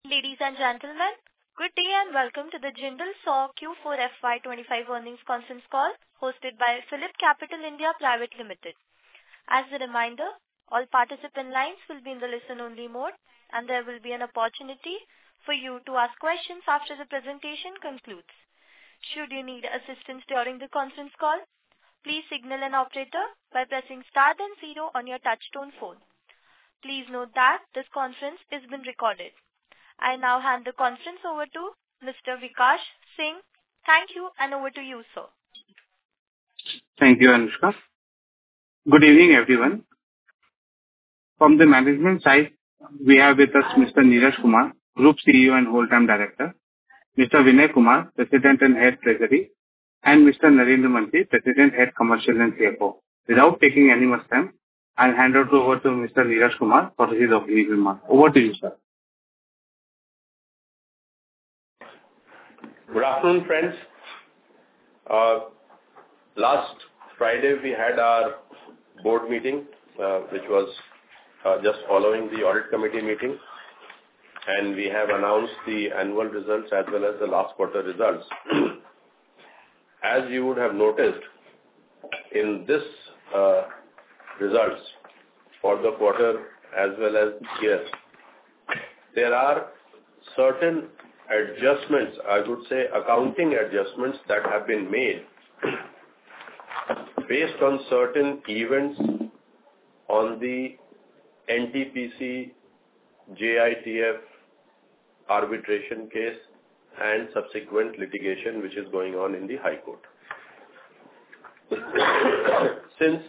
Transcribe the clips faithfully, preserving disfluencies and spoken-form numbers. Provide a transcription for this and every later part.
Ladies and gentlemen, good day and welcome to the Jindal SAW Q four F Y twenty-five earnings conference call hosted by PhillipCapital India Private Limited. As a reminder, all participant lines will be in the listen-only mode, and there will be an opportunity for you to ask questions after the presentation concludes. Should you need assistance during the conference call, please signal an operator by pressing star then zero on your touchtone phone. Please note that this conference is being recorded. I now hand the conference over to Mister Vikash Singh. Thank you, and over to you, sir. Thank you, Anushka. Good evening, everyone. From the management side, we have with us Mister Neeraj Kumar, Group C E O and Whole-Time Director, Mister Vinay Kumar, President and Head Treasury, and Mister Narendra Mantri, President, Head Commercial and C F O. Without taking any much time, I'll hand it over to Mister Neeraj Kumar for his opening remarks. Over to you, sir. Good afternoon, friends. Uh, last Friday, we had our board meeting, uh, which was uh, just following the audit committee meeting, and we have announced the annual results as well as the last quarter results. As you would have noticed, in this uh, results for the quarter as well as year, there are certain adjustments, I would say accounting adjustments that have been made based on certain events on the N T P C J I T F arbitration case and subsequent litigation which is going on in the High Court. Since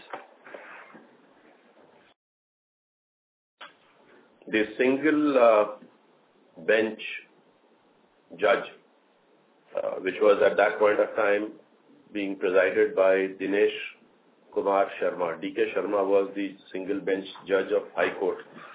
the single uh, bench judge, uh, which was at that point of time being presided by Dinesh Kumar Sharma. D K Sharma was the single bench judge of High Court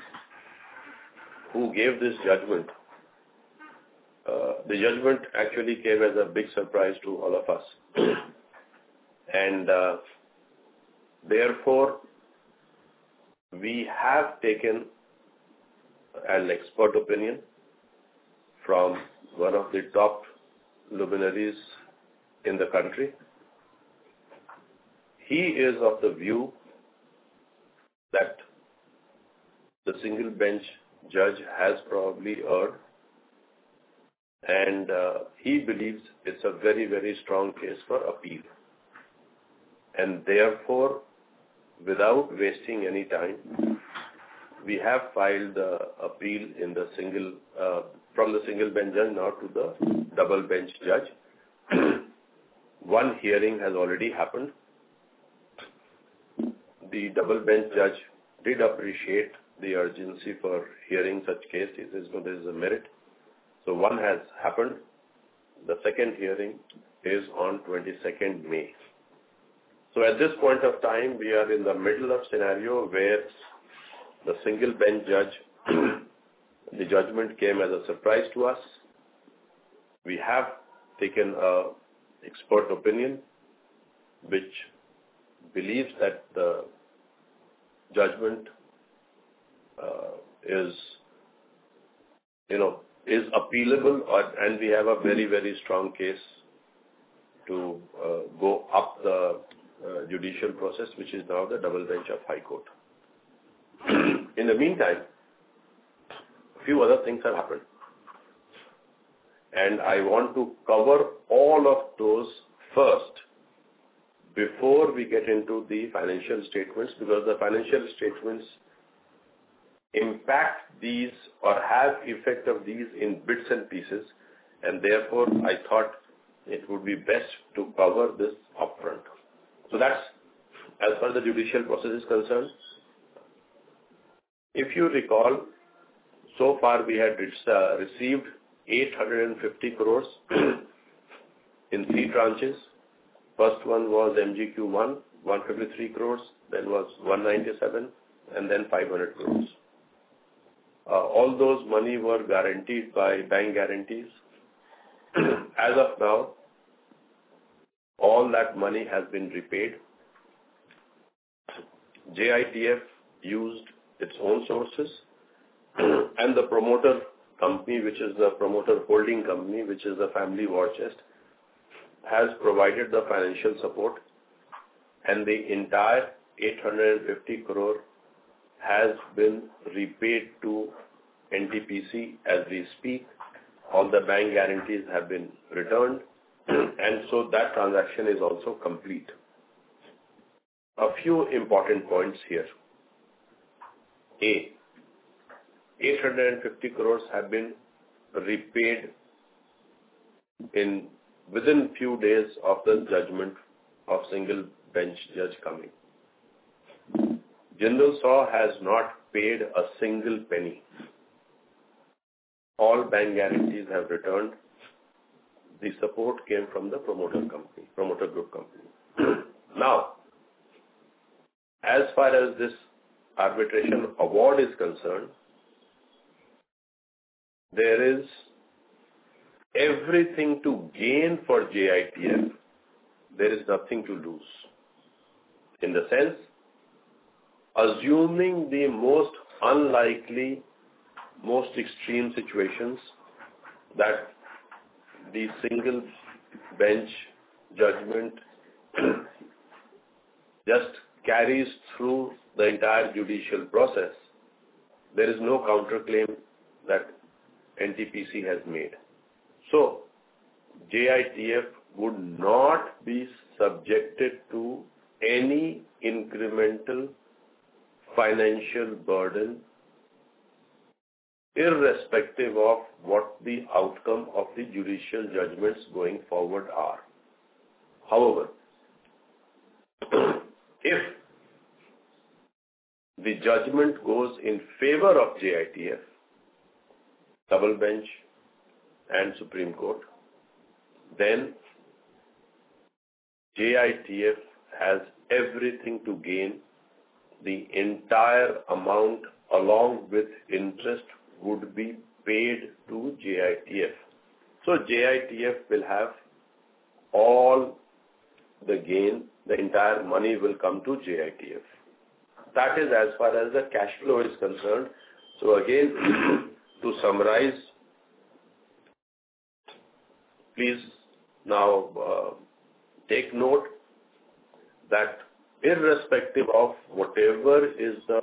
who gave this judgment. Uh, the judgment actually came as a big surprise to all of us. and uh, therefore, we have taken an expert opinion from one of the top luminaries in the country. He is of the view that the single bench judge has probably erred, and uh, he believes it's a very, very strong case for appeal. And therefore, without wasting any time, we have filed the appeal in the single uh, from the single bench judge now to the double bench judge. One hearing has already happened. The double bench judge did appreciate the urgency for hearing such cases. There is a merit. So one has happened. The second hearing is on twenty-second May. So at this point of time, we are in the middle of scenario where the single bench judge, the judgment came as a surprise to us. We have taken an expert opinion which believes that the judgment uh, is, you know, is appealable, or, and we have a very, very strong case to uh, go up the uh, judicial process, which is now the double bench of High Court. In the meantime, a few other things have happened. And I want to cover all of those first before we get into the financial statements, because the financial statements impact these or have effect of these in bits and pieces, and therefore I thought it would be best to cover this upfront. So that's as far as the judicial process is concerned. If you recall, so far we had uh, received eight hundred fifty crores in three tranches. First one was M G Q one, one hundred fifty-three crores, then was one hundred ninety-seven, and then five hundred crores. Uh, all those money were guaranteed by bank guarantees. As of now, all that money has been repaid. J I T F used its own sources and the promoter company, which is the promoter holding company, which is the family war chest, has provided the financial support, and the entire eight hundred fifty crore has been repaid to N T P C as we speak. All the bank guarantees have been returned, and so that transaction is also complete. A few important points here. A, eight hundred fifty crores have been repaid in within few days of the judgment of single bench judge coming. Jindal Saw has not paid a single penny. All bank guarantees have returned. The support came from the promoter company, promoter group company. Now, as far as this arbitration award is concerned, there is everything to gain for J I T F. There is nothing to lose. In the sense, assuming the most unlikely, most extreme situations that the single bench judgment just carries through the entire judicial process, there is no counterclaim that N T P C has made. So, J I T F would not be subjected to any incremental financial burden, irrespective of what the outcome of the judicial judgments going forward are. However, if the judgment goes in favor of J I T F, double bench and Supreme Court, then J I T F has everything to gain. The entire amount along with interest would be paid to J I T F. So J I T F will have all the gain, the entire money will come to J I T F. That is as far as the cash flow is concerned. So again, to summarize, please now uh, take note that irrespective of whatever is the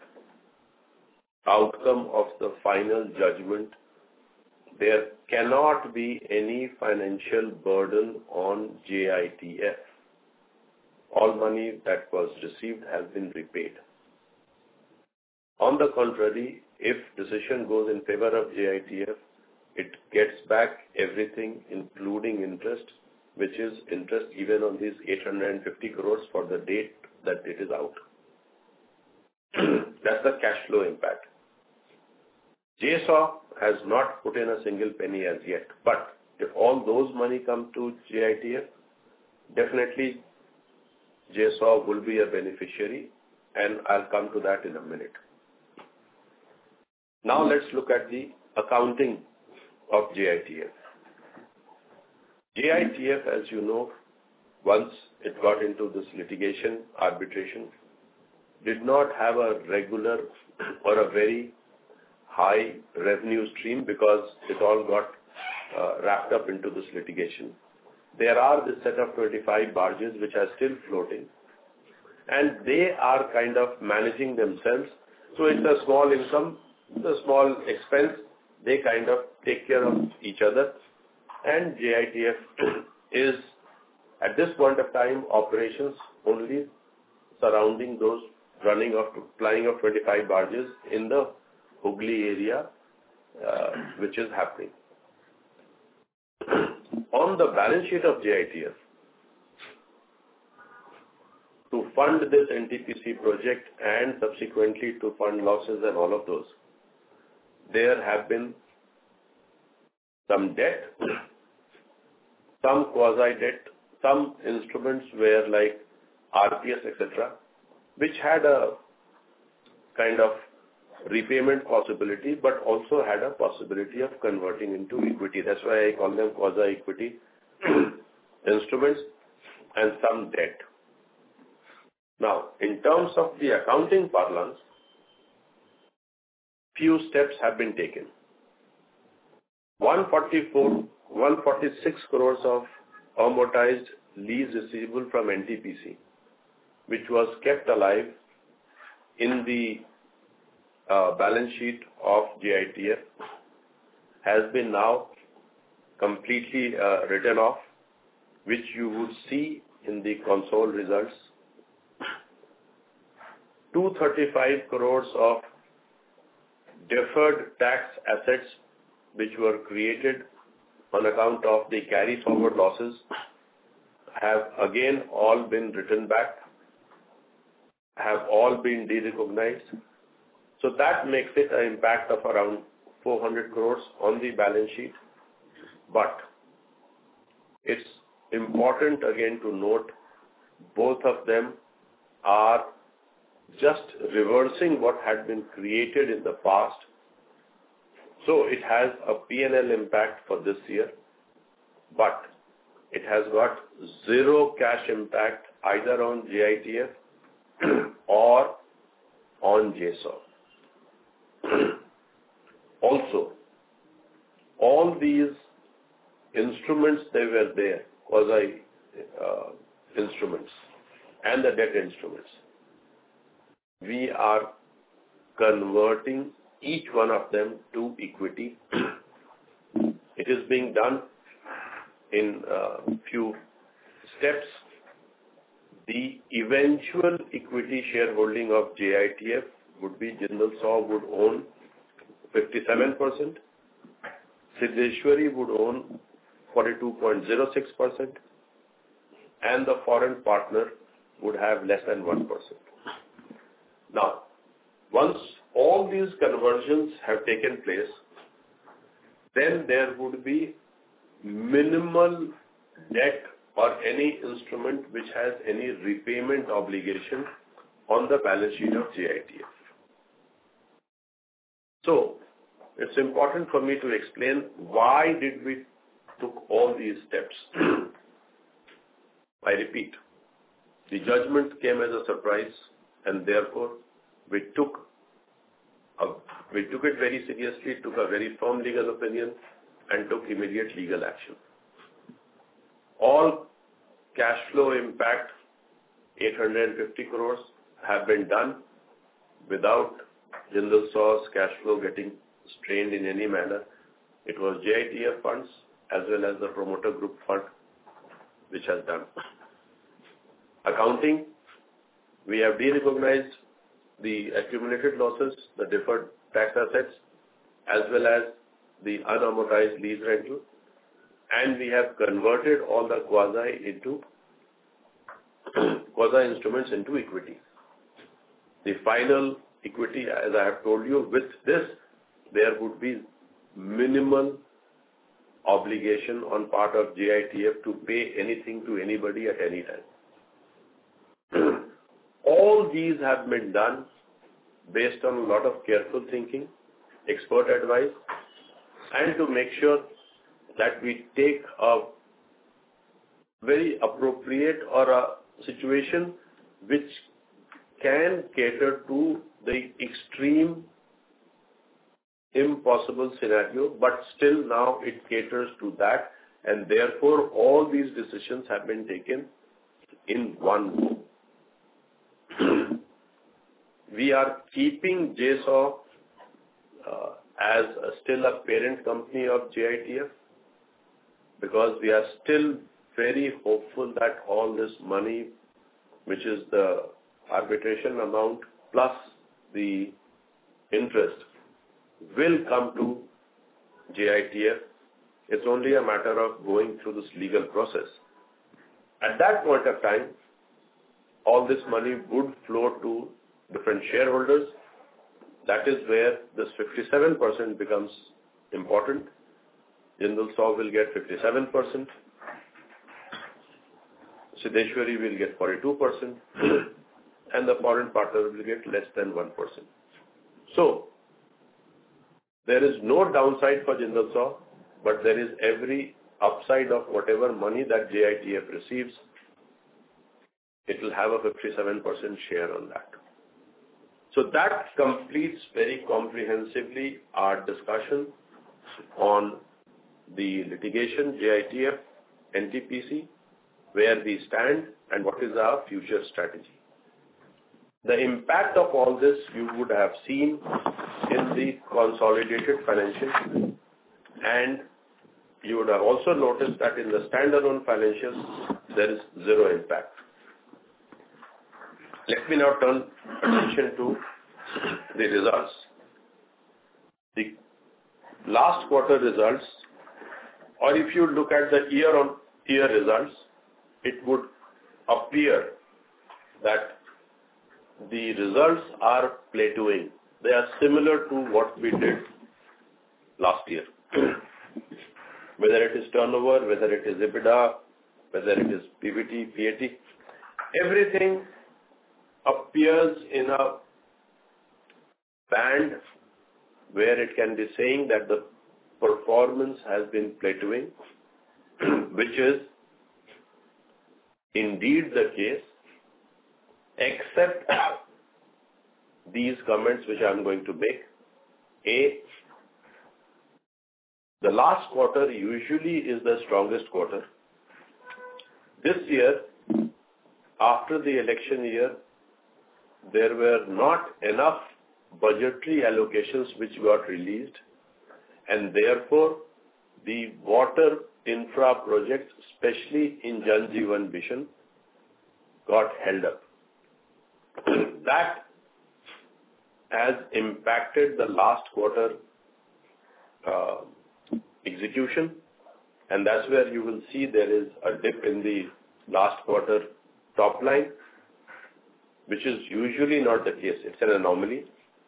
outcome of the final judgment, there cannot be any financial burden on J I T F. All money that was received has been repaid. On the contrary, if decision goes in favor of J I T F, it gets back everything including interest, which is interest even on these eight hundred fifty crores for the date that it is out. That's the cash flow impact. J S A W has not put in a single penny as yet, but if all those money come to J I T F, definitely J S A W will be a beneficiary, and I'll come to that in a minute. Now let's look at the accounting of J I T F. J I T F, as you know, once it got into this litigation, arbitration, did not have a regular or a very high revenue stream because it all got uh, wrapped up into this litigation. There are this set of twenty-five barges which are still floating, and they are kind of managing themselves. So it's a small income, it's a small expense. They kind of take care of each other, and J I T F is at this point of time operations only surrounding those running of flying of twenty-five barges in the Hooghly area, uh, which is happening. On the balance sheet of J I T F, to fund this N T P C project and subsequently to fund losses and all of those, there have been some debt, some quasi-debt, some instruments where like R P S, et cetera, which had a kind of repayment possibility, but also had a possibility of converting into equity. That's why I call them quasi-equity instruments and some debt. Now, in terms of the accounting parlance, few steps have been taken. one forty-four, one forty-six crores of amortized lease receivable from N T P C, which was kept alive in the uh, balance sheet of J I T F, has been now completely uh, written off, which you would see in the consolidated results. two hundred thirty-five crores of deferred tax assets which were created on account of the carry forward losses have again all been written back, have all been de-recognized. So that makes it an impact of around four hundred crores on the balance sheet. But it's important again to note both of them are just reversing what had been created in the past. So it has a P and L impact for this year, but it has got zero cash impact either on J I T F or on J S O. Also, all these instruments, they were there, quasi uh, instruments and the debt instruments. We are converting each one of them to equity. It is being done in a few steps. The eventual equity shareholding of J I T F would be Jindal Saw would own fifty-seven percent, Siddheshwari would own forty-two point zero six percent, and the foreign partner would have less than one percent. Now, once all these conversions have taken place, then there would be minimal debt or any instrument which has any repayment obligation on the balance sheet of J I T F. So, it's important for me to explain why did we took all these steps. I repeat, the judgment came as a surprise, and therefore we took a, we took it very seriously, took a very firm legal opinion, and took immediate legal action. All cash flow impact, eight hundred fifty crores, have been done without Jindal Saw's cash flow getting strained in any manner. It was J I T F funds as well as the promoter group fund which has done. Accounting, we have de-recognized the accumulated losses, the deferred tax assets, as well as the unamortized lease rental, and we have converted all the quasi into quasi instruments into equity. The final equity, as I have told you, with this, there would be minimal obligation on part of J I T F to pay anything to anybody at any time. All these have been done based on a lot of careful thinking, expert advice, and to make sure that we take a very appropriate or a situation which can cater to the extreme impossible scenario, but still now it caters to that, and therefore all these decisions have been taken in one go. We are keeping J S O uh, as a, still a parent company of J I T F because we are still very hopeful that all this money, which is the arbitration amount plus the interest, will come to J I T F. It's only a matter of going through this legal process. At that point of time, all this money would flow to different shareholders. That is where this fifty-seven percent becomes important. Jindal Saw will get fifty-seven percent. Siddheshwari will get forty-two percent. And the foreign partner will get less than one percent. So, there is no downside for Jindal Saw, but there is every upside of whatever money that J I T F receives. It will have a fifty-seven percent share on that. So that completes very comprehensively our discussion on the litigation, J I T F, N T P C, where we stand and what is our future strategy. The impact of all this you would have seen in the consolidated financials, and you would have also noticed that in the standalone financials, there is zero impact. Let me now turn attention to the results. The last quarter results, or if you look at the year-on-year results, it would appear that the results are plateauing. They are similar to what we did last year. Whether it is turnover, whether it is EBITDA, whether it is P B T, P A T, everything appears in a band where it can be saying that the performance has been plateauing, which is indeed the case, except these comments which I am going to make. A, the last quarter usually is the strongest quarter. This year, after the election year, there were not enough budgetary allocations which got released, and therefore the water infra projects, especially in Jal Jeevan Mission, got held up. That has impacted the last quarter uh, execution, and that's where you will see there is a dip in the last quarter top line, which is usually not the case. It's an anomaly.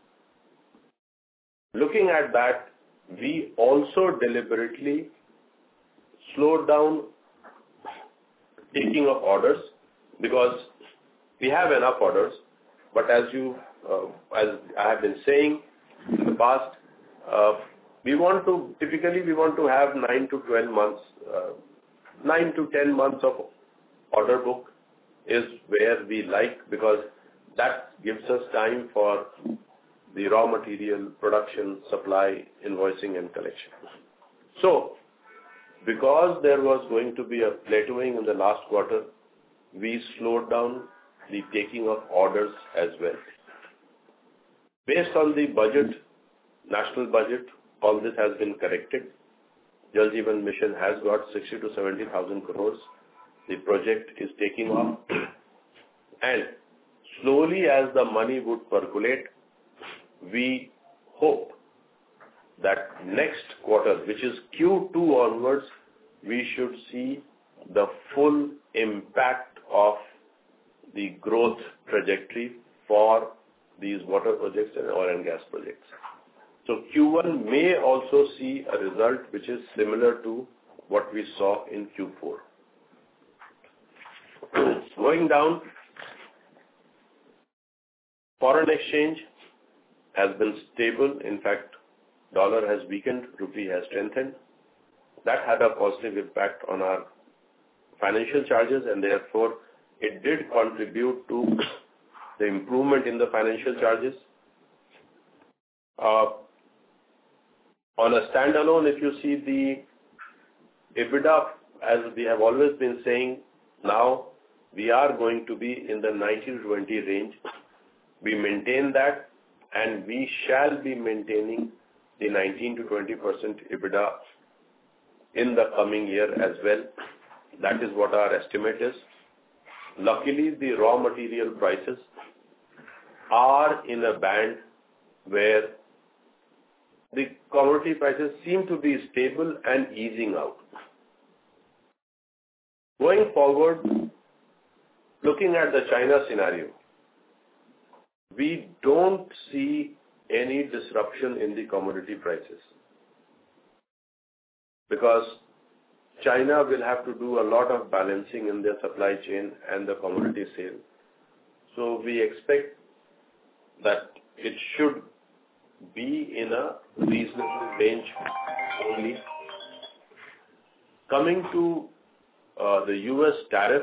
Looking at that, we also deliberately slowed down taking of orders because we have enough orders, but as you, uh, as I have been saying in the past, uh, we want to, typically we want to have nine to twelve months, uh, nine to ten months of order book is where we like, because that gives us time for the raw material production, supply, invoicing and collection. So, because there was going to be a plateauing in the last quarter, we slowed down the taking of orders as well. Based on the budget, national budget, all this has been corrected. Jal Jeevan Mission has got sixty to seventy thousand crores. The project is taking off. And slowly as the money would percolate, we hope that next quarter, which is Q two onwards, we should see the full impact of the growth trajectory for these water projects and oil and gas projects. So Q one may also see a result which is similar to what we saw in Q four. Going down, foreign exchange has been stable. In fact, dollar has weakened, rupee has strengthened. That had a positive impact on our financial charges, and therefore it did contribute to the improvement in the financial charges. Uh, on a standalone, if you see the EBITDA, as we have always been saying, now we are going to be in the nineteen to twenty range. We maintain that, and we shall be maintaining the nineteen to twenty percent EBITDA in the coming year as well. That is what our estimate is. Luckily, the raw material prices are in a band where the commodity prices seem to be stable and easing out. Going forward, looking at the China scenario, we don't see any disruption in the commodity prices, because China will have to do a lot of balancing in their supply chain and the commodity sale. So we expect that it should be in a reasonable range only. Coming to uh, the U S tariff,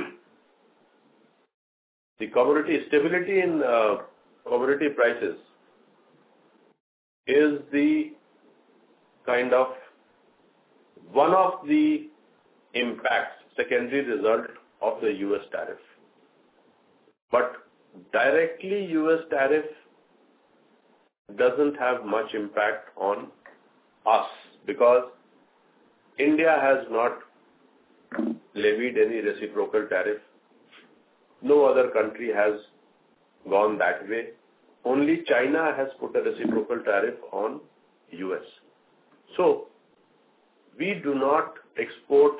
the commodity stability in uh, commodity prices is the kind of one of the impacts, secondary result of the U S tariff. But directly U S tariff doesn't have much impact on us because India has not levied any reciprocal tariff. No other country has gone that way. Only China has put a reciprocal tariff on U S. So, we do not export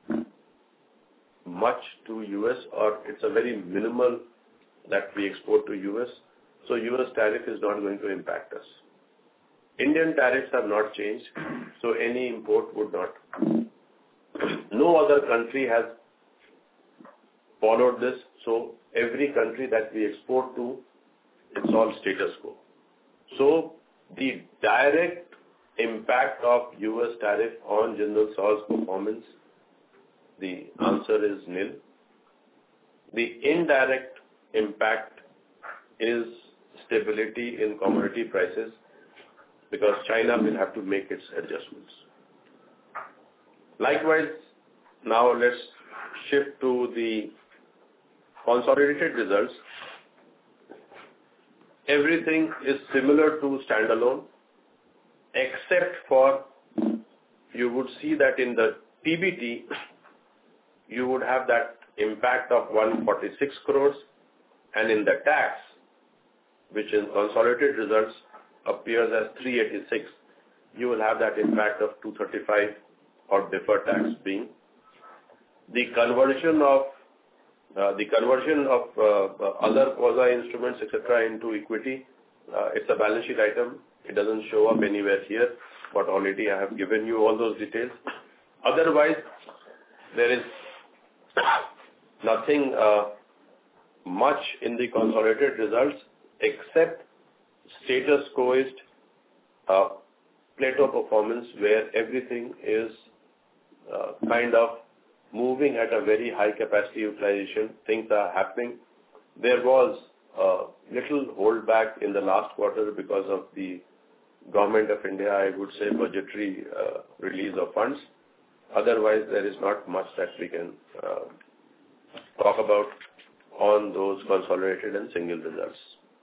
much to U S, or it's a very minimal that we export to U S. So, U S tariff is not going to impact us. Indian tariffs have not changed, so any import would not. No other country has followed this, so every country that we export to, it's all status quo. So, the direct impact of U S tariff on Jindal Saw's performance, the answer is nil. The indirect impact is stability in commodity prices because China will have to make its adjustments. Likewise, now let's shift to the consolidated results. Everything is similar to standalone, except for you would see that in the P B T, you would have that impact of one hundred forty-six crores, and in the tax, which in consolidated results appears as three hundred eighty-six, you will have that impact of two hundred thirty-five or deferred tax being the conversion of uh, the conversion of uh, other quasi instruments, et cetera, into equity. Uh, it's a balance sheet item. It doesn't show up anywhere here, but already I have given you all those details. Otherwise, there is nothing uh, much in the consolidated results except status quoist uh, Plato performance, where everything is uh, kind of moving at a very high capacity utilization. Things are happening. There was a little holdback in the last quarter because of the Government of India, I would say, budgetary uh, release of funds. Otherwise, there is not much that we can uh, talk about on those consolidated and single results.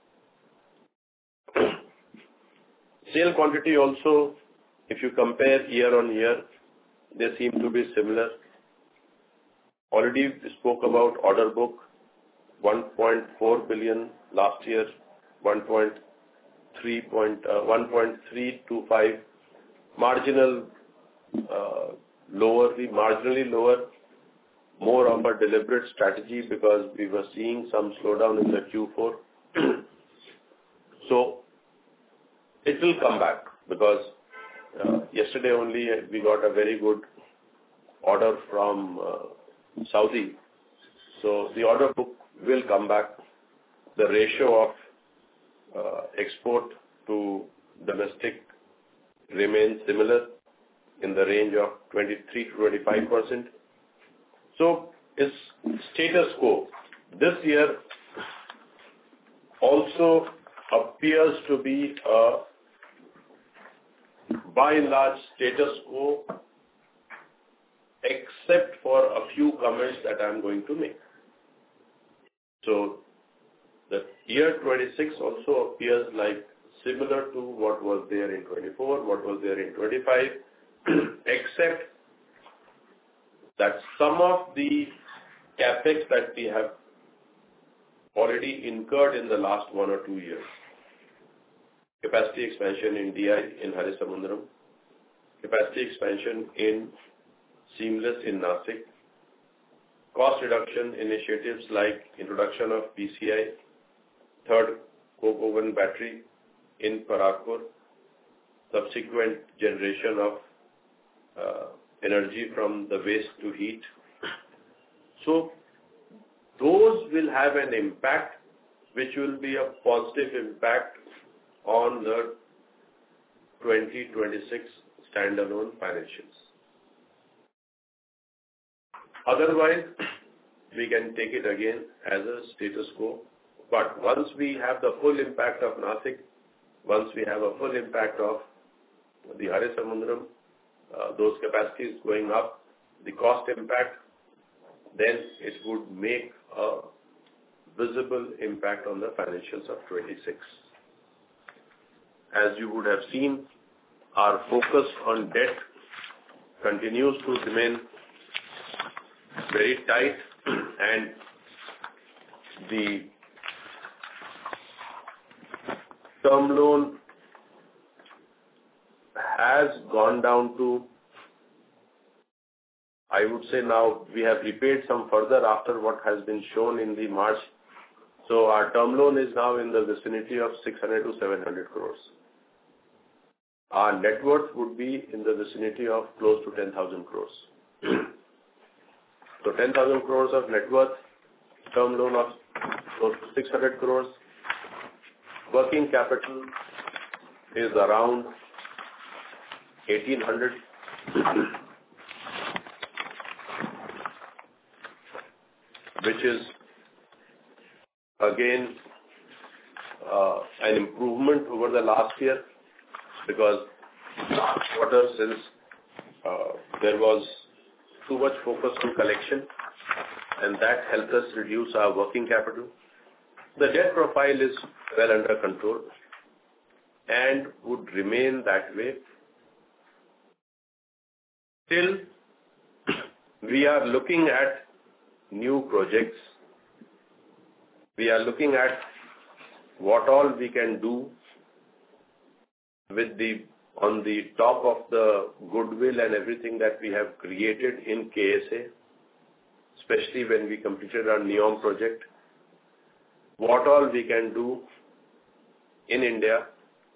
Sale quantity also, if you compare year on year, they seem to be similar. Already spoke about order book, one point four billion last year, one point three two five, marginal uh, lower, the marginally lower, more of a deliberate strategy because we were seeing some slowdown in the Q four. So, it will come back because uh, yesterday only we got a very good order from uh, Saudi. So, the order book will come back. The ratio of uh, export to domestic remains similar in the range of twenty-three to twenty-five percent. So, it's status quo. This year also appears to be a by and large status quo, except for a few comments that I am going to make. So, the year twenty-six also appears like similar to what was there in twenty-four, what was there in twenty-five, except that some of the capex that we have already incurred in the last one or two years, capacity expansion in D I in Harisamudram, capacity expansion in Seamless in Nashik, cost reduction initiatives like introduction of P C I, third coke oven battery in Parakpur, subsequent generation of uh, energy from the waste to heat. So, those will have an impact which will be a positive impact on the twenty twenty-six standalone financials. Otherwise, we can take it again as a status quo. But once we have the full impact of Nashik, once we have a full impact of the Harisamudram, uh, those capacities going up, the cost impact, then it would make a visible impact on the financials of twenty-six. As you would have seen, our focus on debt continues to remain very tight, and the term loan has gone down to, I would say now we have repaid some further after what has been shown in the March. So our term loan is now in the vicinity of six hundred to seven hundred crores. Our net worth would be in the vicinity of close to ten thousand crores. So ten thousand crores of net worth, term loan of close to six hundred crores. Working capital is around eighteen hundred. Which is again uh, an improvement over the last year, because last quarter, since uh, there was too much focus on collection, and that helped us reduce our working capital. The debt profile is well under control and would remain that way till we are looking at new projects. We are looking at what all we can do with the on the top of the goodwill and everything that we have created in K S A, especially when we completed our NEOM project. What all we can do in India.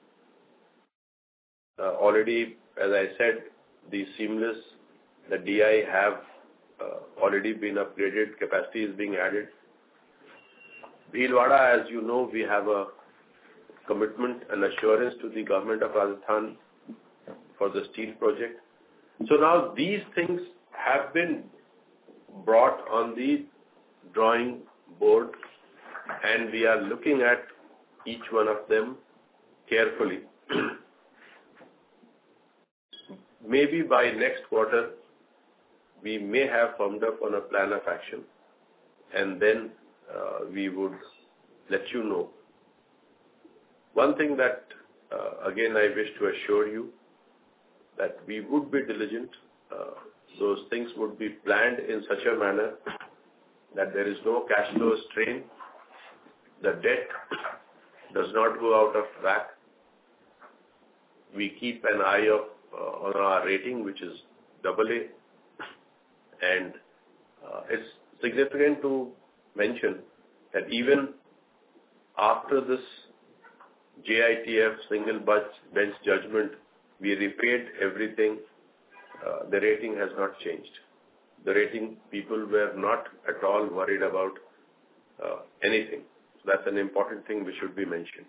Uh, already, as I said, the seamless, the D I have uh, already been upgraded, capacity is being added. Bhilwara, as you know, we have a commitment and assurance to the government of Rajasthan for the steel project. So now these things have been brought on the drawing board, and we are looking at each one of them carefully. Maybe by next quarter, we may have firmed up on a plan of action, and then uh, we would let you know. One thing that, uh, again, I wish to assure you, that we would be diligent. Uh, those things would be planned in such a manner that there is no cash flow strain. The debt does not go out of whack. We keep an eye of, uh, on our rating, which is double A. And uh, it's significant to mention that even after this J I T F single bench judgment, we repaid everything. Uh, the rating has not changed. The rating people were not at all worried about uh, anything. So that's an important thing which should be mentioned.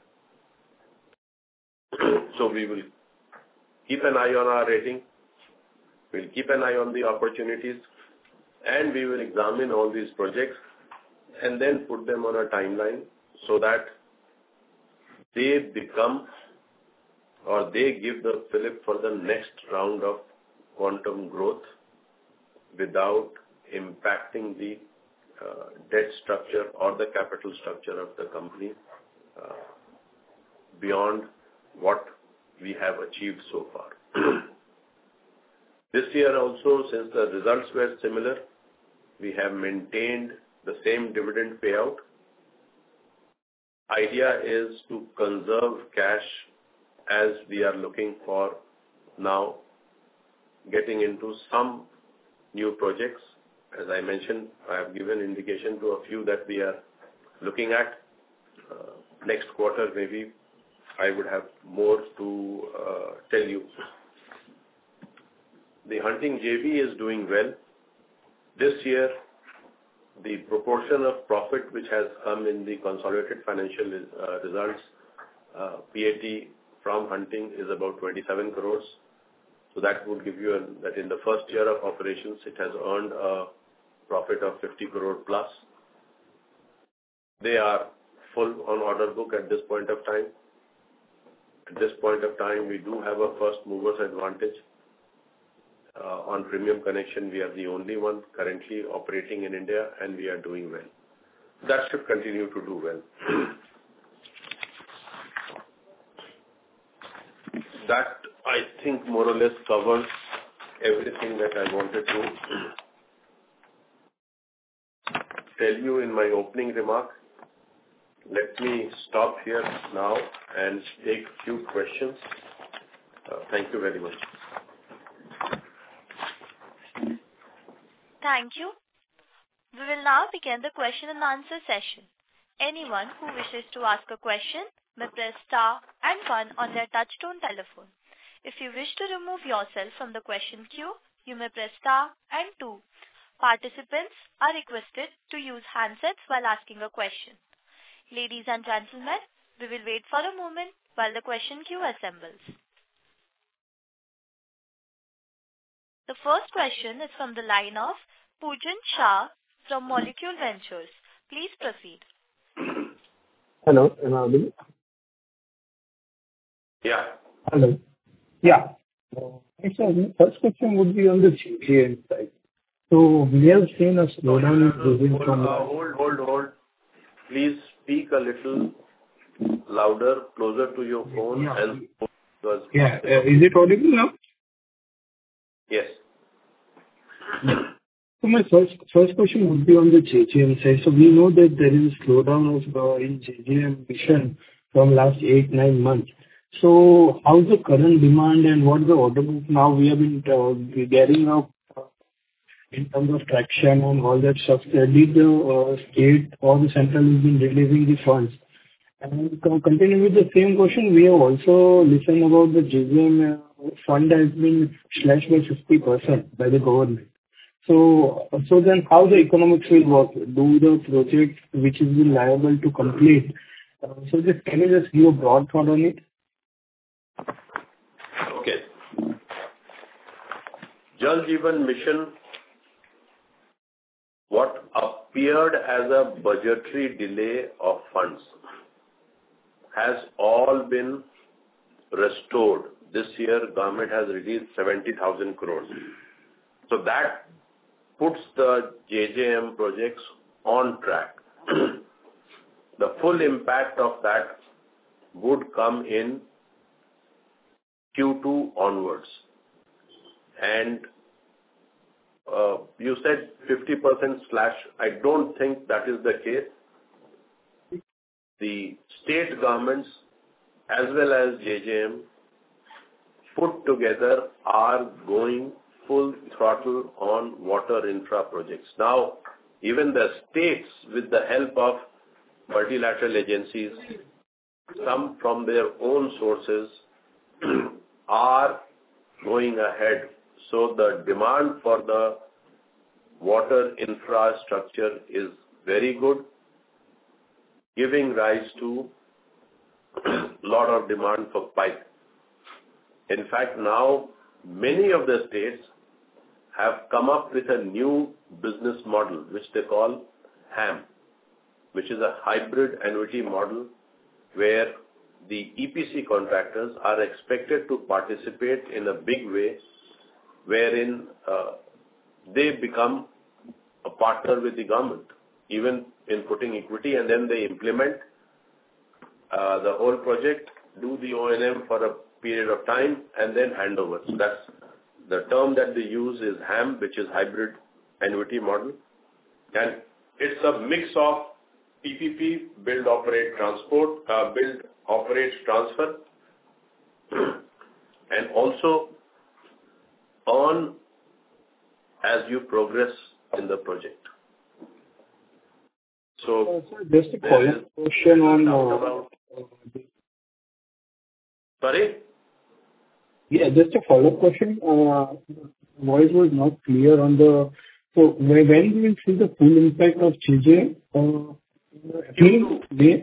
So we will keep an eye on our rating. We'll keep an eye on the opportunities, and we will examine all these projects and then put them on a timeline so that they become or they give the fillip for the next round of quantum growth without impacting the uh, debt structure or the capital structure of the company uh, beyond what we have achieved so far. This year also, since the results were similar, we have maintained the same dividend payout. Idea is to conserve cash as we are looking for now getting into some new projects. As I mentioned, I have given indication to a few that we are looking at. Uh, next quarter, maybe I would have more to uh, tell you. The Hunting J V is doing well. This year, the proportion of profit which has come in the consolidated financial uh, results, uh, P A T from Hunting is about twenty-seven crores. So that would give you a, that in the first year of operations, it has earned a profit of fifty crore plus. They are full on order book at this point of time. At this point of time, we do have a first mover's advantage. Uh, on premium connection, we are the only one currently operating in India, and we are doing well. That should continue to do well. That, I think, more or less covers everything that I wanted to tell you in my opening remark. Let me stop here now and take a few questions. Uh, thank you very much. Thank you. We will now begin the question and answer session. Anyone who wishes to ask a question may press star and one on their touchtone telephone. If you wish to remove yourself from the question queue, you may press star and two. Participants are requested to use handsets while asking a question. Ladies and gentlemen, we will wait for a moment while the question queue assembles. The first question is from the line of Pujan Shah from Molecule Ventures. Please proceed. Hello, am I audible? Yeah. Hello. Yeah. Uh, so the first question would be on the J J M side. So we have seen a slowdown in cruising hold, from... uh, hold, hold, hold. Please speak a little louder, closer to your phone. Yeah. And because Yeah. Uh, is it audible now? Yes. So my first first question would be on the J J M side. So we know that there is a slowdown of uh, in J J M mission from last eight, nine months. So how's the current demand and what's the order book now? We have been uh, getting up uh, in terms of traction and all that stuff. Uh, Did the uh, state or the central has been releasing the funds? And co- continuing with the same question, we have also listened about the J J M uh, fund has been slashed by fifty percent by the government. So, so then how the economics will work? Do the project which is been liable to complete? Uh, so just can you just give a broad thought on it? Okay. Jal Jeevan Mission, what appeared as a budgetary delay of funds, has all been restored. This year, government has released seventy thousand crores. So that puts the J J M projects on track. The full impact of that would come in Q two onwards. And uh, you said fifty percent slash. I don't think that is the case. The state governments as well as J J M put together are going full throttle on water infra projects. Now, even the states, with the help of multilateral agencies, some from their own sources, are going ahead. So the demand for the water infrastructure is very good, giving rise to a lot of demand for pipe. In fact, now many of the states have come up with a new business model, which they call HAM, which is a hybrid annuity model, where the E P C contractors are expected to participate in a big way, wherein uh, they become a partner with the government, even in putting equity, and then they implement uh, the whole project, do the O and M for a period of time, and then hand over. So that's the term that they use is HAM, which is hybrid annuity model. And it's a mix of P P P, build, operate, transport, uh, build, operate, transfer, and also earn as you progress in the project. So, Uh, sir, just a follow-up question on... Uh, uh, sorry? Yeah, just a follow-up question. Uh, voice was not clear on the... So when when we will see the full impact of J J M? Uh, Q two. May?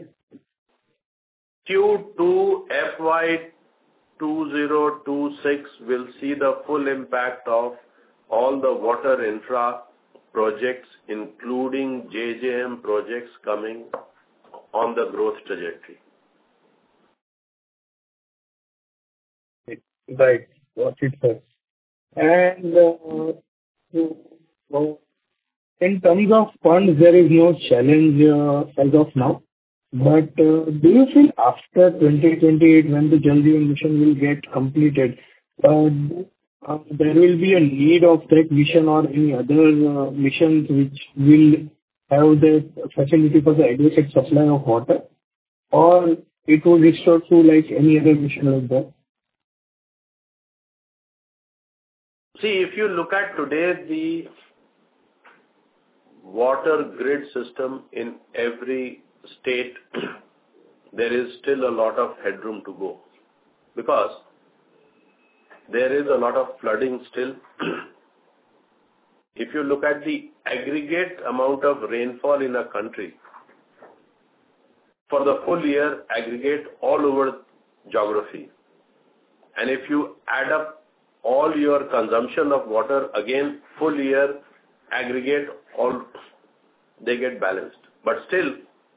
Q two F Y twenty twenty-six will see the full impact of all the water infra projects, including J J M projects coming on the growth trajectory. Right. Got it, sir. And uh, so, in terms of funds, there is no challenge uh, as of now. But uh, do you feel after twenty twenty-eight, when the Jal Jeevan Mission will get completed, uh, uh, there will be a need of that mission or any other uh, missions which will have the facility for the adequate supply of water, or it will restore to like any other mission like that? See, if you look at today, the water grid system in every state, there is still a lot of headroom to go, because there is a lot of flooding still. If you look at the aggregate amount of rainfall in a country, for the full year, aggregate all over geography, and if you add up all your consumption of water, again, full year, aggregate, all, they get balanced. But still,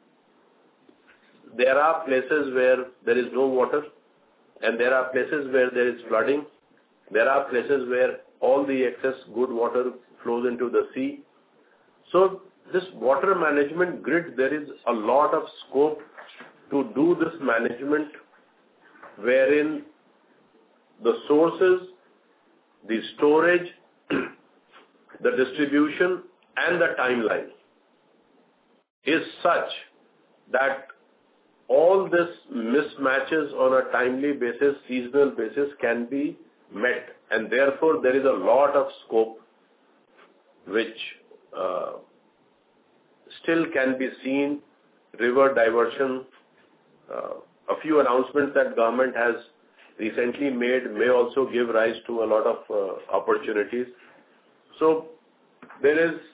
there are places where there is no water, and there are places where there is flooding. There are places where all the excess good water flows into the sea. So this water management grid, there is a lot of scope to do this management, wherein the sources, the storage, the distribution, and the timeline is such that all this mismatches on a timely basis, seasonal basis, can be met, and therefore there is a lot of scope which uh, still can be seen. River diversion, uh, a few announcements that government has recently made may also give rise to a lot of uh, opportunities. So there is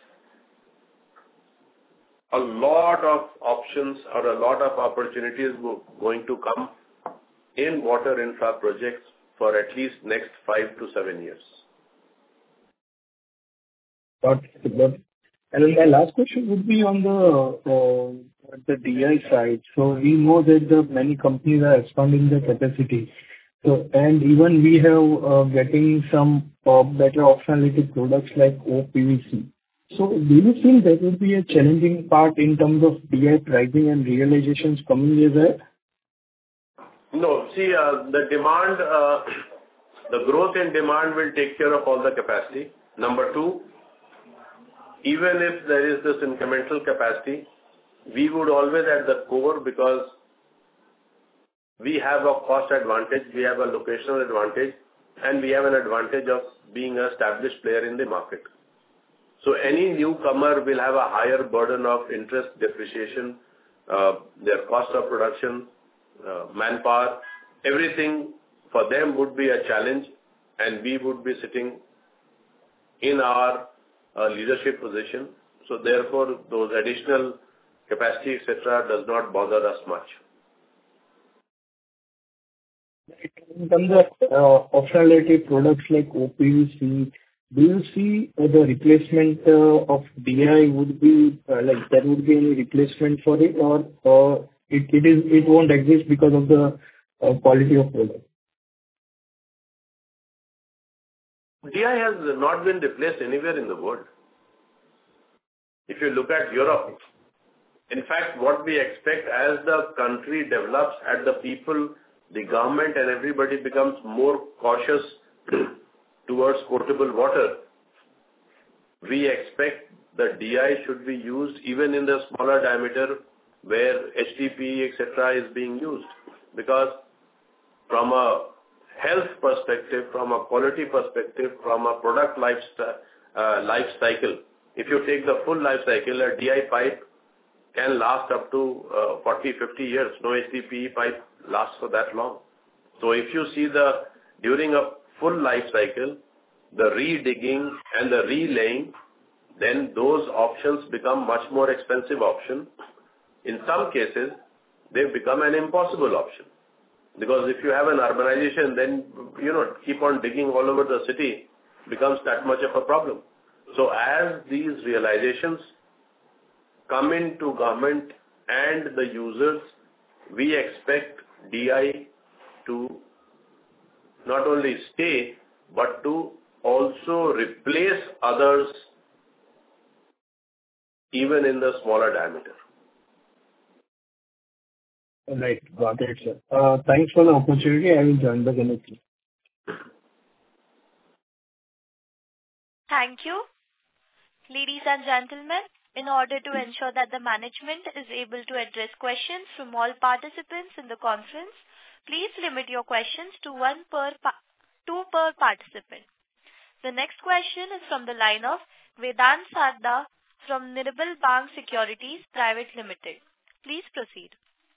a lot of options or a lot of opportunities going to come in water infra projects for at least next five to seven years. Got it. Got it. And then my last question would be on the uh, the D I side. So we know that the many companies are expanding their capacity. So and even we have uh, getting some uh, better optionality products like O P V C. So do you think that would be a challenging part in terms of D I pricing and realizations coming years ahead? No. See, uh, the demand, uh, the growth in demand will take care of all the capacity. Number two, even if there is this incremental capacity, we would always at the core, because we have a cost advantage, we have a locational advantage, and we have an advantage of being an established player in the market. So any newcomer will have a higher burden of interest, depreciation, uh, their cost of production, uh, manpower, everything for them would be a challenge, and we would be sitting in our uh, leadership position. So therefore, those additional capacity, et cetera, does not bother us much. In terms of uh, optionality products like O P V C, do you see uh, the replacement uh, of D I would be uh, like there would be any replacement for it, or or it it is it won't exist because of the uh, quality of product? D I has not been replaced anywhere in the world. If you look at Europe, in fact, what we expect as the country develops, as the people, the government and everybody becomes more cautious towards potable water, we expect the D I should be used even in the smaller diameter where H D P E, et cetera is being used. Because from a health perspective, from a quality perspective, from a product life, uh, life cycle, if you take the full life cycle, a D I pipe can last up to uh, forty, fifty years. No H D P E pipe lasts for that long. So if you see the, during a full life cycle, the re-digging and the relaying, then those options become much more expensive option. In some cases, they become an impossible option. Because if you have an urbanization, then, you know, keep on digging all over the city becomes that much of a problem. So as these realizations come into government and the users, we expect D I to not only stay, but to also replace others even in the smaller diameter. Right. Got it, sir. Uh, Thanks for the opportunity. I will join the queue. Thank you. Ladies and gentlemen, in order to ensure that the management is able to address questions from all participants in the conference, please limit your questions to one per pa- two per participant. The next question is from the line of Vedant Sarda from Nirmal Bang Securities Private Limited. Please proceed.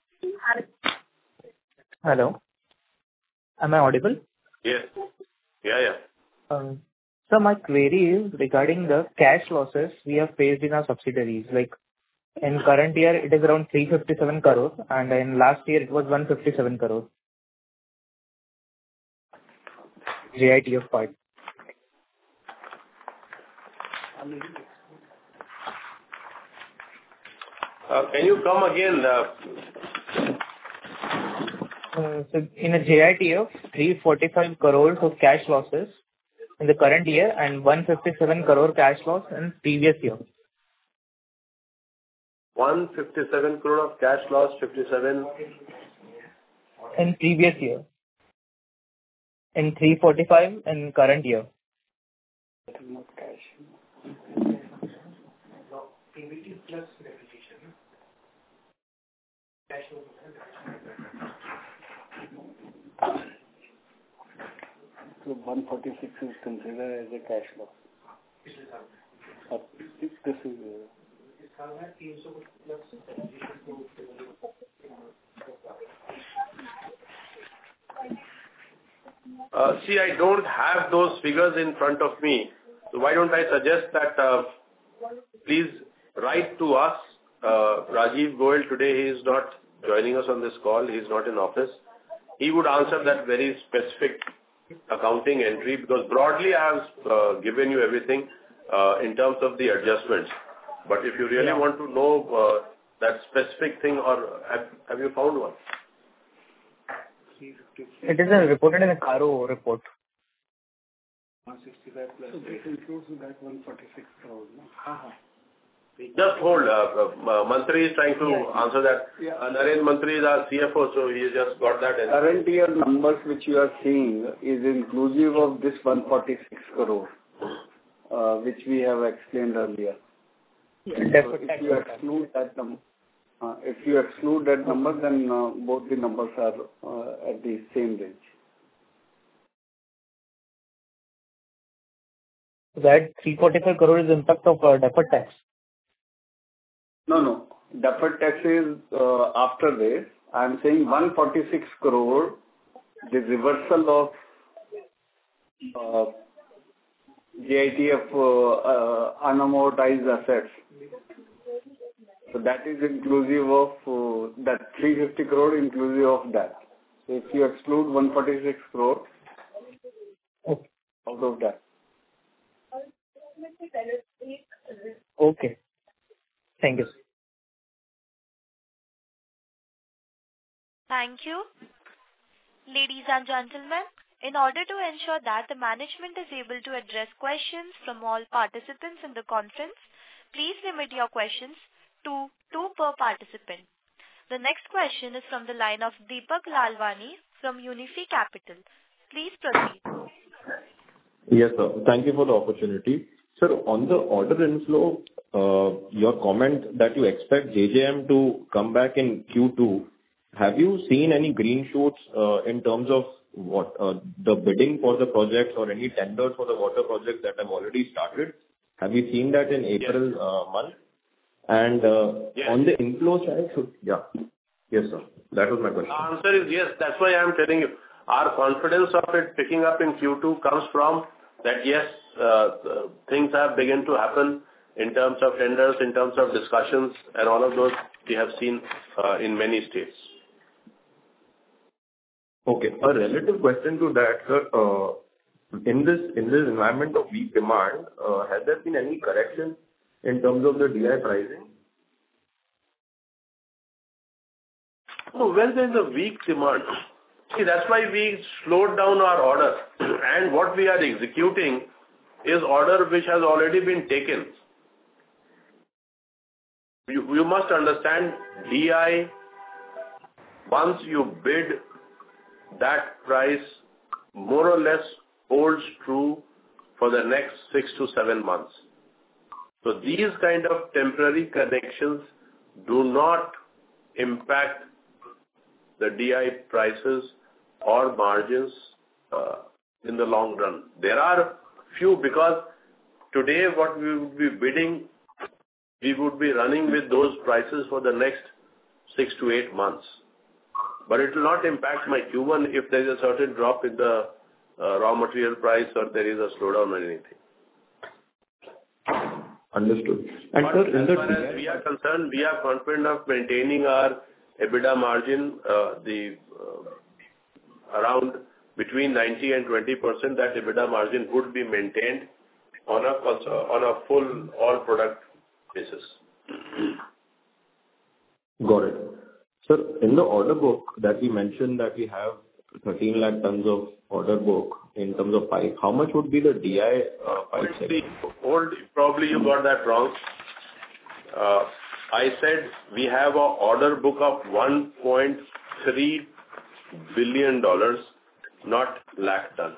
Hello. Am I audible? Yes. Yeah, yeah. Um, So my query is regarding the cash losses we have faced in our subsidiaries. Like in current year, it is around three hundred fifty-seven crore, and in last year it was one hundred fifty-seven crore. J I T F part. Uh, Can you come again? uh, Uh, So in a J I T F, three hundred forty-five crores of cash losses in the current year and one hundred fifty-seven crore cash loss in previous year. one hundred fifty-seven crore of cash loss, fifty-seven. In previous year. In three hundred forty-five in current year. So one forty-six is considered as a cash loss. Uh, This this is uh, Uh, See, I don't have those figures in front of me. So why don't I suggest that uh, please write to us. Uh, Rajiv Goel today, he is not joining us on this call. He is not in office. He would answer that very specific accounting entry, because broadly I have uh, given you everything uh, in terms of the adjustments. But if you really Yeah. want to know uh, that specific thing, or have, have you found one? It is uh, reported in the Caro report. one sixty-five plus. So this includes that one forty-six crore. No? Ha, Just hold. Uh, uh, Mantri is trying to Yeah. answer that. Yeah. Uh, Naren Mantri is our C F O, so he just got that. And Current year numbers which you are seeing is inclusive of this one forty-six crore, uh, which we have explained earlier. So Deferred if tax you return. exclude that number, uh, if you exclude that number, then uh, both the numbers are uh, at the same range. That three hundred forty-five crore is impact of uh, deferred tax. No, no. Deferred tax is uh, after this. I am saying one hundred forty-six crore, the reversal of uh, J I T F uh, uh, unamortized assets. So that is inclusive of uh, that three hundred fifty crore inclusive of that. So if you exclude one hundred forty-six crore Okay. out of that. Okay. Thank you, sir. Thank you. Ladies and gentlemen, in order to ensure that the management is able to address questions from all participants in the conference, please limit your questions to two per participant. The next question is from the line of Deepak Lalwani from Unifi Capital. Please proceed. Yes, sir. Thank you for the opportunity. Sir, on the order inflow, uh, your comment that you expect J J M to come back in Q two, have you seen any green shoots uh, in terms of what uh, the bidding for the projects or any tenders for the water projects that have already started? Have you seen that in April uh, month? And uh, Yes. on the inflow side, should... Yeah. Yes, sir. That was my question. the answer is yes. That's why I am telling you. Our confidence of it picking up in Q two comes from that, yes, uh, uh, things have begun to happen in terms of tenders, in terms of discussions, and all of those we have seen uh, in many states. Okay. A relative question to that, sir. Uh, In this in this environment of weak demand, uh, has there been any correction in terms of the D I pricing? No, when there is a weak demand, see, that's why we slowed down our orders. And what we are executing is order which has already been taken. You, you must understand D I, once you bid, that price more or less holds true for the next six to seven months. So these kind of temporary connections do not impact the D I prices or margins uh, in the long run. There are few, because today what we would be bidding, we would be running with those prices for the next six to eight months. But it will not impact my Q one if there is a certain drop in the uh, raw material price or there is a slowdown or anything. Understood. And But sir, in as the far as we are concerned, we are confident of maintaining our EBITDA margin, uh, the uh, around between ninety and twenty percent, that EBITDA margin would be maintained on a on a full all product basis. Got it. Sir, in the order book that we mentioned that we have thirteen lakh tons of order book in terms of pipe, how much would be the D I uh, pipe segment? Hold, probably you got that wrong. Uh, I said we have a order book of one point three billion dollars, not lakh ton.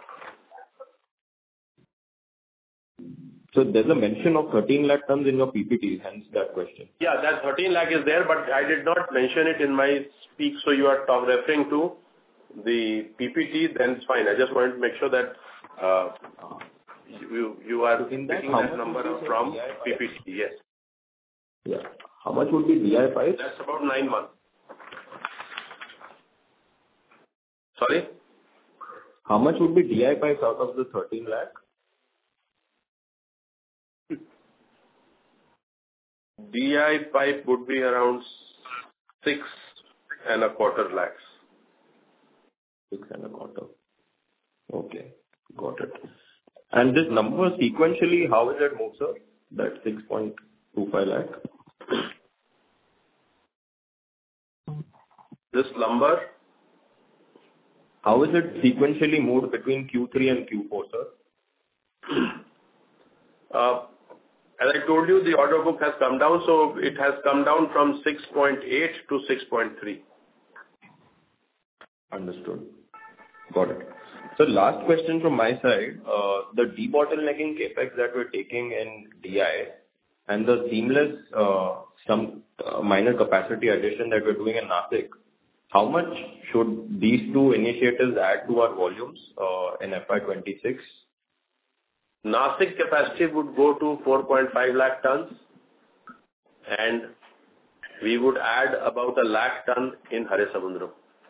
So there's a mention of thirteen lakh tons in your P P T, hence that question. Yeah, that thirteen lakh is there, but I did not mention it in my speak, so you are talk, referring to the P P T, then it's fine. I just wanted to make sure that uh, you you are So in that, taking how that much number would be from the P P T, yes. Yeah. How much would be D I pipes? That's about nine months. Sorry? How much would be D I pipes out of the thirteen lakh? D I pipe would be around six and a quarter lakhs. Six and a quarter. Okay, got it. And this number sequentially, how is it moved, sir? That six point two five lakh? This number, how is it sequentially moved between Q three and Q four, sir? uh, as I told you, the order book has come down, so it has come down from six point eight to six point three. Understood. Got it. So last question from my side. Uh, The debottlenecking CapEx that we're taking in D I and the seamless, uh, some uh, minor capacity addition that we're doing in Nashik, how much should these two initiatives add to our volumes uh, in F Y twenty-six? Nashik capacity would go to four point five lakh tons, and we would add about a lakh ton in Haresamudram.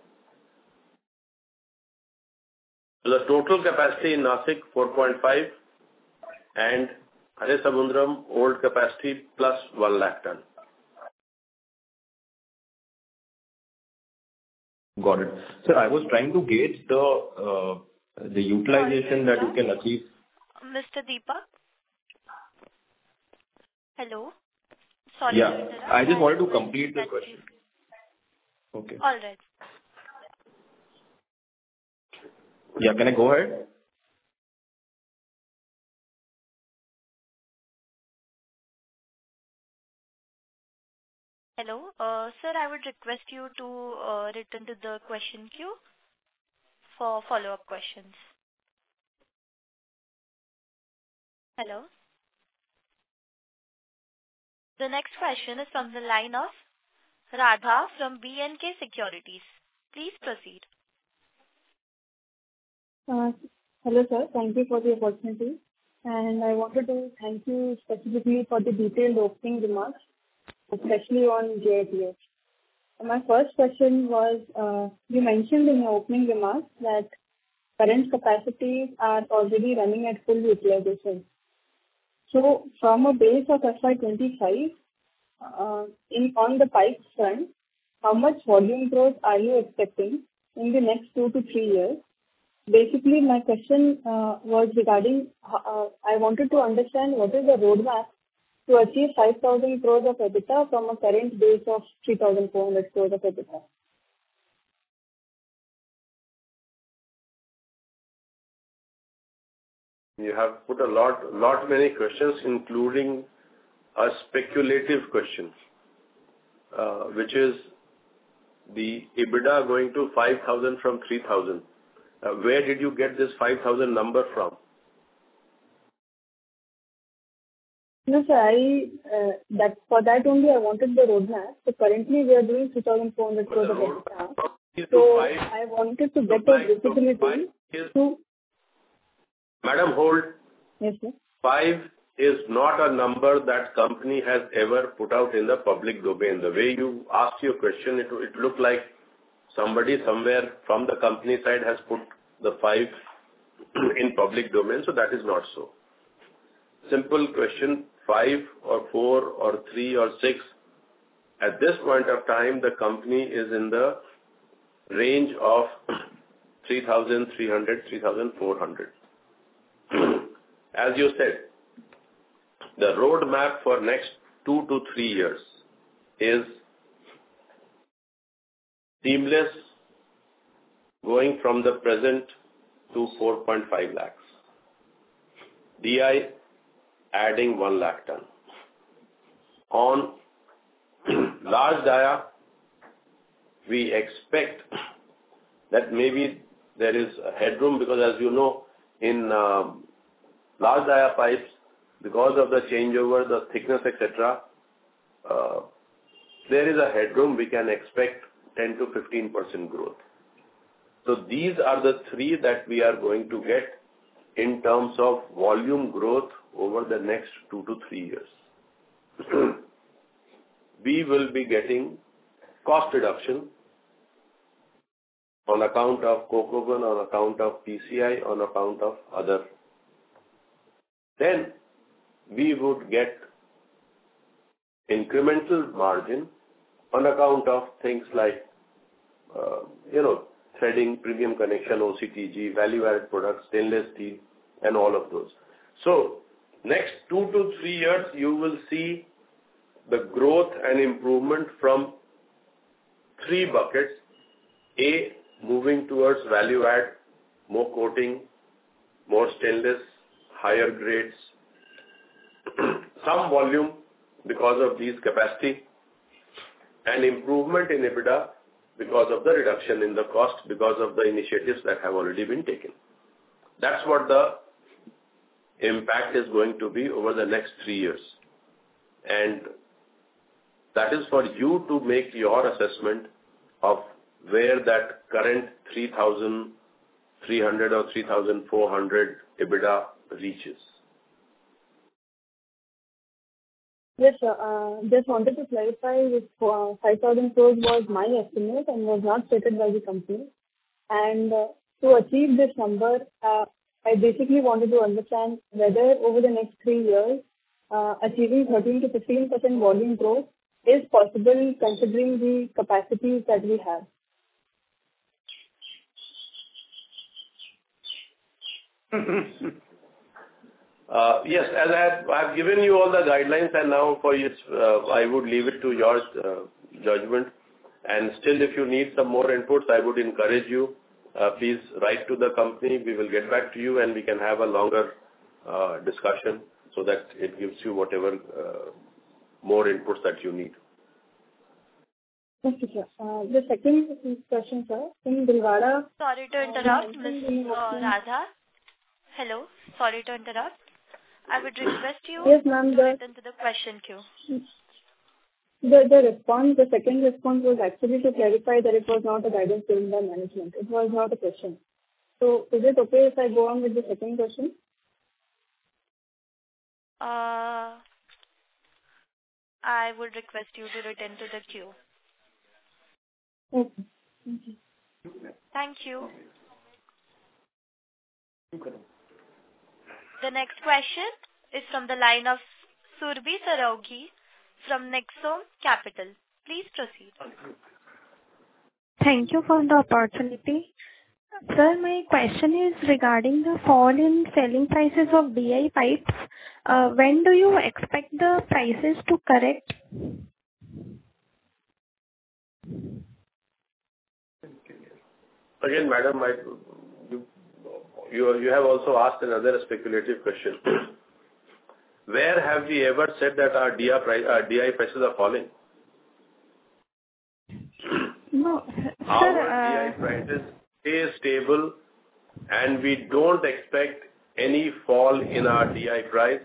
So the total capacity in Nashik, four point five, and Haresamudram, old capacity, plus one lakh ton. Got it. Sir, I was trying to gauge the uh, the utilization that you can achieve. Mister Deepak? Hello? Sorry. Yeah, to interrupt. I just wanted to will complete the let question. you- Okay. All right. Yeah, can I go ahead? Hello. Uh, Sir, I would request you to uh, return to the question queue for follow-up questions. Hello. The next question is from the line of Radha from B and K Securities. Please proceed. Uh, Hello, sir. Thank you for the opportunity. And I wanted to thank you specifically for the detailed opening remarks, especially on J I T F. My first question was, uh, you mentioned in your opening remarks that current capacities are already running at full utilization. So from a base of F Y twenty-five, uh, in on the pipe front, how much volume growth are you expecting in the next two to three years? Basically, my question uh, was regarding, uh, I wanted to understand what is the roadmap to achieve five thousand crores of EBITDA from a current base of three thousand four hundred crores of EBITDA. You have put a lot, lot many questions, including a speculative question, uh, which is the EBITDA going to five thousand from three thousand. Uh, where did you get this five thousand number from? No, sir, I, uh, that, for that only I wanted the roadmap. So currently we are doing two thousand four hundred crores of EBITDA. So I wanted to get a visibility to... Madam, hold. Yes, sir. Five is not a number that company has ever put out in the public domain. The way you asked your question, it, it looked like somebody somewhere from the company side has put the five in public domain, so that is not so. Simple question, five or four or three or six. At this point of time, the company is in the range of three thousand three hundred, three thousand four hundred. As you said, the roadmap for next two to three years is seamless, going from the present to four point five lakhs. D I adding one lakh ton. On large dia, we expect that maybe there is a headroom, because as you know, in um, large dia pipes, because of the changeover, the thickness, et cetera, uh, there is a headroom. We can expect ten to fifteen percent growth. So these are the three that we are going to get in terms of volume growth over the next two to three years. We will be getting cost reduction on account of coke oven, on account of P C I, on account of other. Then we would get incremental margin on account of things like, uh, you know, threading, premium connection, O C T G, value-added products, stainless steel, and all of those. So next two to three years, you will see the growth and improvement from three buckets. A, moving towards value add, more coating, more stainless, higher grades, some volume because of these capacity, and improvement in EBITDA because of the reduction in the cost, because of the initiatives that have already been taken. That's what the impact is going to be over the next three years. And that is for you to make your assessment of where that current three thousand three hundred or three thousand four hundred EBITDA reaches. Yes, sir. Uh, just wanted to clarify, this uh, five thousand crores was my estimate and was not stated by the company. And uh, to achieve this number, uh, I basically wanted to understand whether over the next three years, uh, achieving thirteen to fifteen percent volume growth is possible considering the capacities that we have. Uh, yes, as I have, I have given you all the guidelines, and now for you, uh, I would leave it to your uh, judgment. And still, if you need some more inputs, I would encourage you, uh, please write to the company. We will get back to you, and we can have a longer uh, discussion so that it gives you whatever uh, more inputs that you need. Okay, sir. Uh, the second question, sir, in Bhilwara... Sorry to interrupt, Miz Uh, Radha. Hello. Sorry to interrupt. I would request you yes, ma'am, to the, return to the question queue. The, the response, the second response was actually to clarify that it was not a guidance given by management. It was not a question. So is it okay if I go on with the second question? Uh, I would request you to return to the queue. Okay. Thank you. Thank you. The next question is from the line of Surbhi Saraugi from Nexome Capital. Please proceed. Thank you for the opportunity. Sir, my question is regarding the fall in selling prices of D I pipes. Uh, when do you expect the prices to correct? Again, madam, I, you, you you have also asked another speculative question. Where have we ever said that our D I price, our D I prices are falling? No, Our sir. D I Uh, prices stay stable, and we don't expect any fall in our D I price.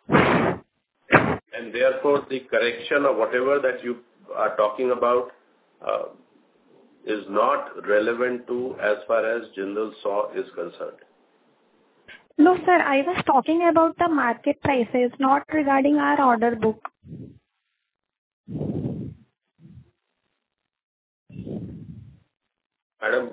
And therefore, the correction or whatever that you are talking about uh, is not relevant to as far as Jindal SAW is concerned. no, sir. I was talking about the market prices, not regarding our order book. Madam,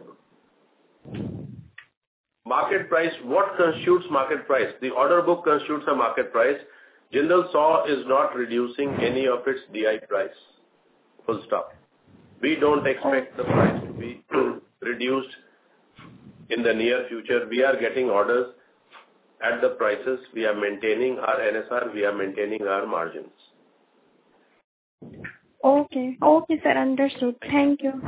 market price, what constitutes market price? The order book constitutes a market price. Jindal SAW is not reducing any of its D I price. Full stop. We don't expect the price to be reduced in the near future. We are getting orders at the prices. We are maintaining our N S R. We are maintaining our margins. Okay. Okay, sir. Understood. Thank you.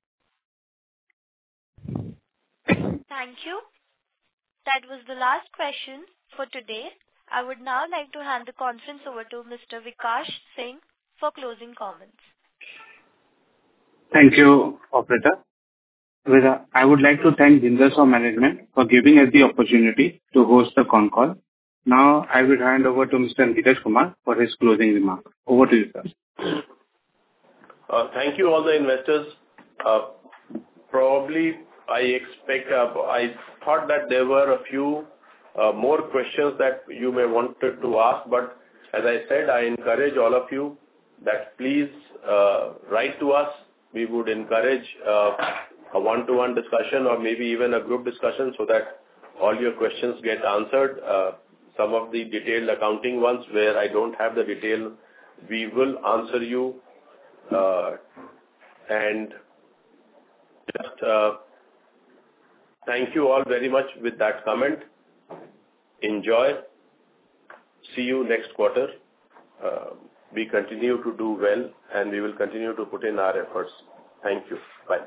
Thank you. That was the last question for today. I would now like to hand the conference over to Mister Vikash Singh for closing comments. Thank you, operator. With that, I would like to thank Jindal SAW management for giving us the opportunity to host the con call. Now, I will hand over to Mister Neeraj Kumar for his closing remarks. Over to you, sir. Uh, Thank you, all the investors. Uh, Probably, I expect, uh, I thought that there were a few uh, more questions that you may wanted to ask, but as I said, I encourage all of you that please uh, write to us. We would encourage uh, a one-to-one discussion or maybe even a group discussion so that all your questions get answered. Uh, Some of the detailed accounting ones where I don't have the detail, we will answer you. Uh, and just uh, thank you all very much with that comment. Enjoy. See you next quarter. Uh, we continue to do well and we will continue to put in our efforts. Thank you. Bye.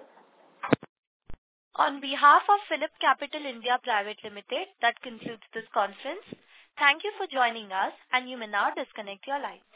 On behalf of Phillip Capital India Private Limited, that concludes this conference. Thank you for joining us, and you may now disconnect your line.